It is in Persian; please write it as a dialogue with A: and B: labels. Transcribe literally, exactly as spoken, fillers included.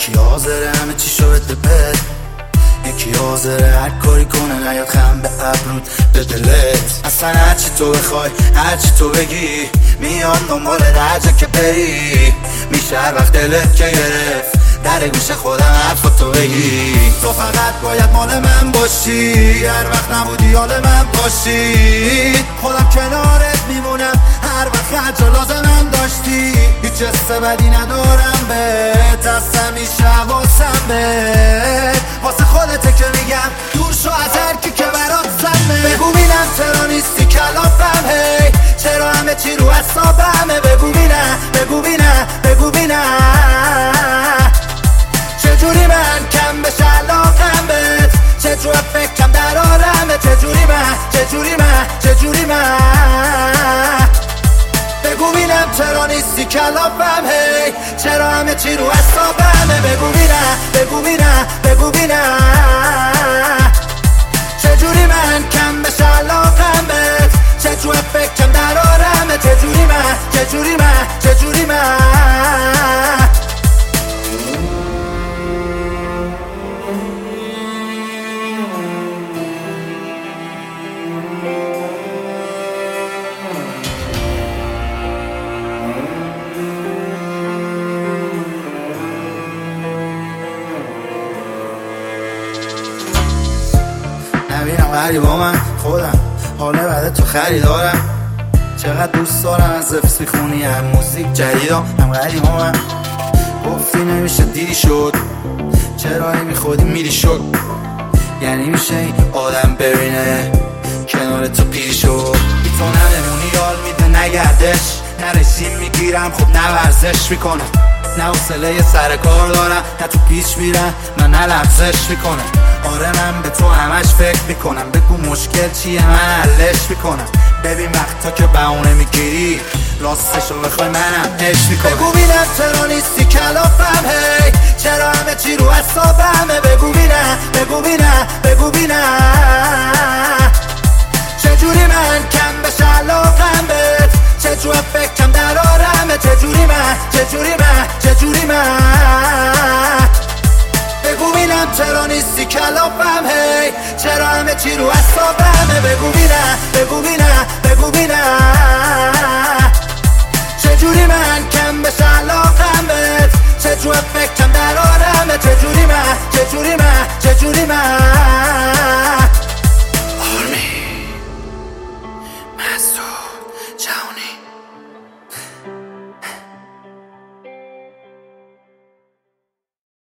A: یکی حاضره همه چی شو بده بد، یکی حاضره هر کاری کنه نیاد خم به ابرود به دلت. اصلا هرچی تو بخوای هرچی تو بگی میان دنبال درجه که بری، میشه هر وقت دلت که گرفت در گوش خودم حرفاتو بگی. تو فقط باید مال من باشی، هر وقت نبودی حال من باشی، خودم کنارت میمونم هر وقت هر جا لازمم داشتی. هیچ حس بدی ندارم بهت، از همیشه حواسم بهت، واسه خودته که میگم دور شو از هر کی که برات سمه. بگو بینم چرا نیستی کلافم، هی چرا همه چی رو حسابمه. بگو بینم بگو بینم بگو بینم چجوری من کم بشه علاقم بهت، چجوری فکرم در عالمه، چجوری من چجوری من چجوری من. بگو بینم چرا نیستی کلافم، هی چرا همه چی رو حسابمه. بگو بینم بگو بینم بگو بینم چجوری من کم بشه علاقم بهت، چجوری فکرم در عالمه، چجوری من چجوری من چجوری من. نبینم غریبا من خودم حاله بعد تو خریدارم، چقدر دوست دارم از زفت میخونی هم موزیک جدیدم. هم غریبا من گفتی نمیشه دیدی شد، چرا هی میخودی میری شد، یعنی میشه این آدم ببینه کنار تو پیری شد. بی تو نمونی یال میده نگردش، نه رژیم میگیرم خب نه ورزش میکنم، نه حوصله سر کار دارم، نه تو پیچ میرم من نه لغزش میکنم. آره من به تو همش فکر میکنم، بگو مشکل چیه من حلش میکنم. ببین وقتا که بهونه میگیری راستشو بخوای منم عشق میکنم. بگو بینم چرا نیستی کلافم، هی چرا همه چی رو حسابمه. بگو بینم بگو بینم بگو بینم چجوری من کم بشه علاقم بهت، چجوری فکرم در عالمه، چجوری من چجوری من چجوری من. بگو بینم چرا نیستی کلافم، هی چرا همه چی رو حسابمه. بگو بینم